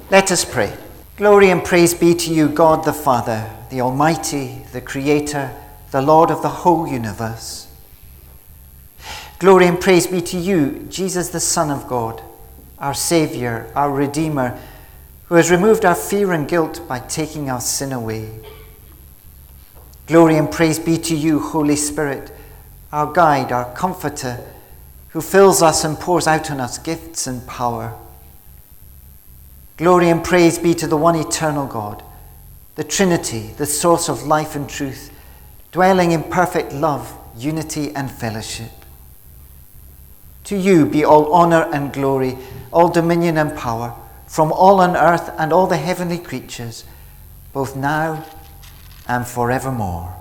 Let us pray. Glory and praise be to you, God the Father, the Almighty, the Creator, the Lord of the whole universe. Glory and praise be to you, Jesus the Son of God, our Saviour, our Redeemer, who has removed our fear and guilt by taking our sin away. Glory and praise be to you, Holy Spirit, our guide, our comforter, who fills us and pours out on us gifts and power. Glory and praise be to the one eternal God, the Trinity, the source of life and truth, dwelling in perfect love, unity and fellowship. To you be all honour and glory, all dominion and power, from all on earth and all the heavenly creatures, both now and forevermore.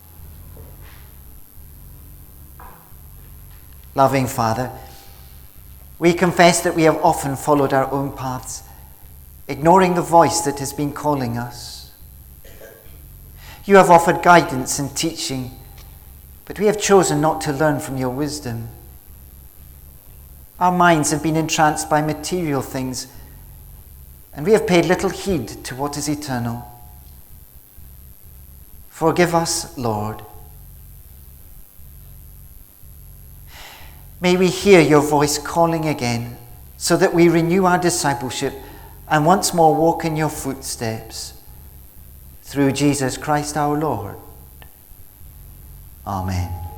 Loving Father, we confess that we have often followed our own paths, ignoring the voice that has been calling us. You have offered guidance and teaching, but we have chosen not to learn from your wisdom. Our minds have been entranced by material things, and we have paid little heed to what is eternal. Forgive us, Lord. May we hear your voice calling again, so that we renew our discipleship and once more walk in your footsteps. Through Jesus Christ our Lord. Amen.